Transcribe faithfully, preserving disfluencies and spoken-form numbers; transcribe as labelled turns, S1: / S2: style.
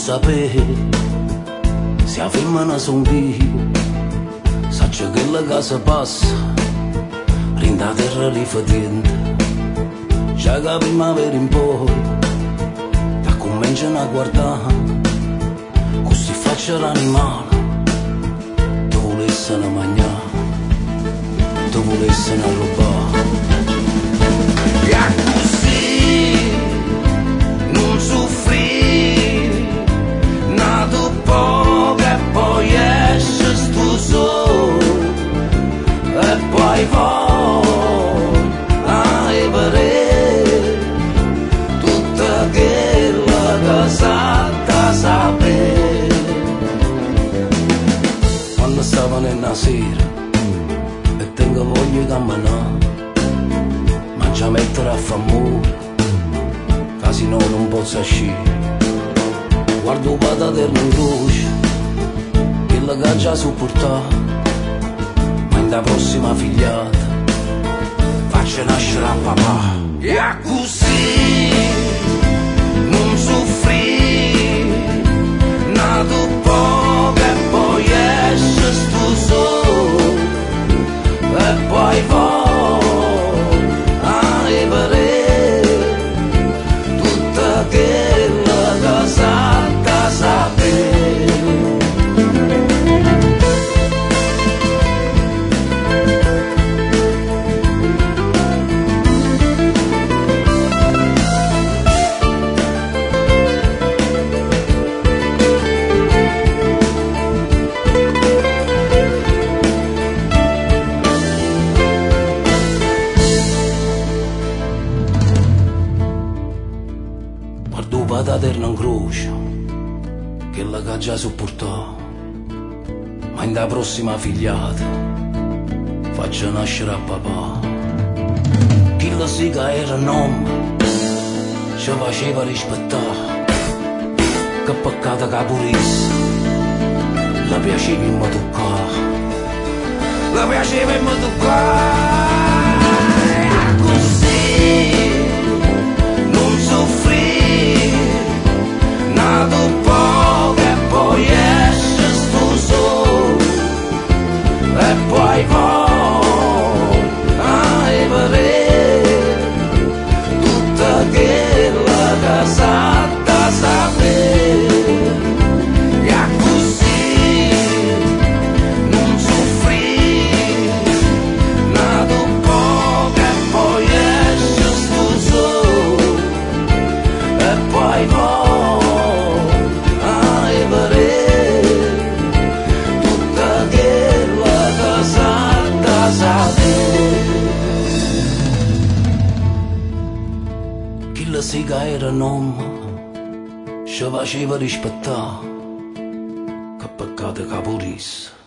S1: sapere se la femmina son vivo, saccio che la casa passa, rinda terra rifatiente, già che primavera in poi, da cominciano a guardare, così faccia l'animale, tu volessi una mangiare, tu volessi una rubare. E così non soffrì, nato poco e poi esce sto sole, e poi vai a vedere tutta quella casata sapere. Quando stavo nella sera e tengo voglia di camminare, mangia mettere a famore, casi no non posso uscire. Guardo pataterno in croce, quella che ha già supportato, ma in da prossima figliata faccio nascere a papà. E così non soffrì, nato poco e poi esce sto sole, e poi va pataterno in croce, che la che già supportò, ma in da prossima figliata faccio nascere a papà. Chi la sì che era nome ci faceva rispettare, che peccato che purisse la piaceva in me toccare, la piaceva in me toccare. Così non soffrì, nato poco e poi esce sto sole, e poi vai a vedere tutta quella casata sapere. E così non soffrì, nato poco e poi esce sto sole, e poi vai chi la sì che era nome ci faceva rispettare, che peccato che purisse